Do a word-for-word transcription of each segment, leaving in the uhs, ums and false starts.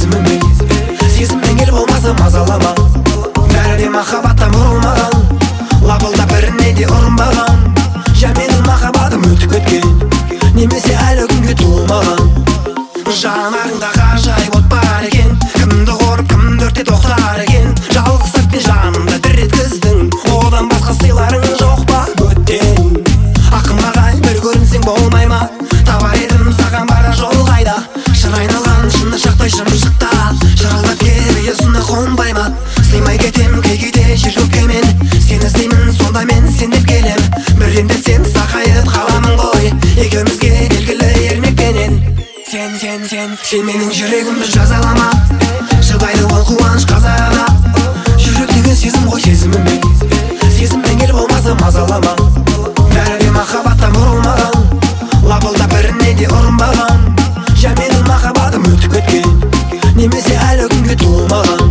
сезімімен. Сезіммен ел болмаса мазалама, бәрі де махаббаттан бұрылмаған, лапылдап біріне де ұрынбаған. Я менің махаббатым өтіп кеткен, немесе әлі күнге туылмаған. Жанарыңда ғажайып от бар екен, кімді қорып кімді өрте тоқтар екен. Жалғыздықпен жанымды дір еткіздің, одан басқа сыйларың жоқ па бөтен. Ақын ағай бір көрінсең болмай ма, табар едім саған бара жол қайда. Шыр айналған шыны шақтай шымшықта, шырылдап кере ұсына қонбай ма. Сыймай кетем кей-кейде жер көкке мен, сені іздеймін сонда мен сен деп келем. Бір емдетсем сақайып қаламын ғой, екеумізге белгілі ермекпенен. Сен, сен, сен, сен менің жүрегімді жазалама, шыдайды ол қуаныш қазағына. Жүрек деген сезім ғой сезімімен, сезіммен ел болмаса мазалама, бәрі де махаббаттан бұрылмаған, лапылдап біріне де ұрынбаған. Я менің махаббатым өтіп кеткен, немесе әлі күнге туылмаған.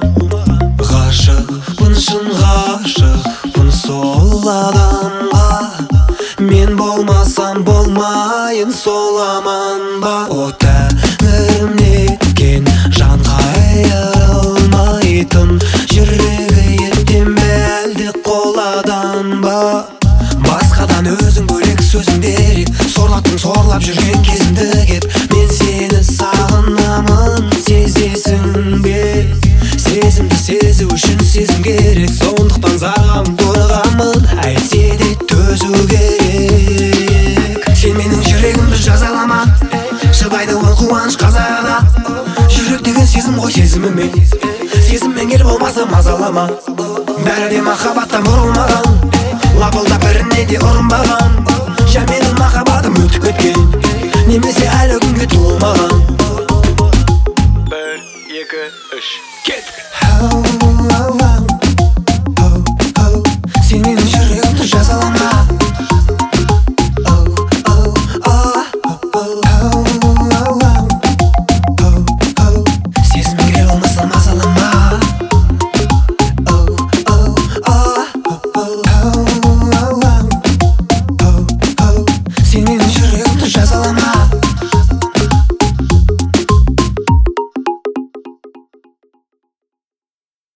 Ғашықпын, шын ғашықпын сол адамға, мен болмасам болмайын сол аман ба. О тәңірім неткен жанға айырылмайтын, жүрегі еттен әлде қоладан ба. Басқадан өзің бөлек сөзің дерек, сорлаттың сорлап жүрген кезімді кеп. Мен сені сағынамын, сезесің бе? Сезімді сезу үшін сезім керек, сондықтан зарлам тұрғанмын, әйтсе де төзу керек. Сен менің жүрегімді жазалама, шыдайды ол қуаныш қазағына. Жүрек деген сезім ғой сезімімен, сезіммен ел болмаса мазалама, бәрі де махаббаттан бұрылмаған, лапылдап біріне де ұрынбаған. Я менің махаббатым өтіп кеткен, немесе әлі күнге туылмаған. Бір, екі, үш